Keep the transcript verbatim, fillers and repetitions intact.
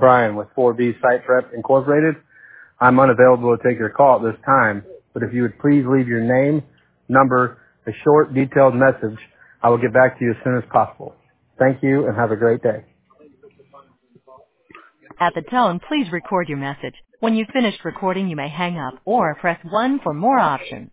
Brian with four B Site Prep Incorporated. I'm unavailable to take your call at this time, but if you would please leave your name, number, a short, detailed message, I will get back to you as soon as possible. Thank you and have a great day. At the tone, please record your message. When you've finished recording, you may hang up or press one for more options.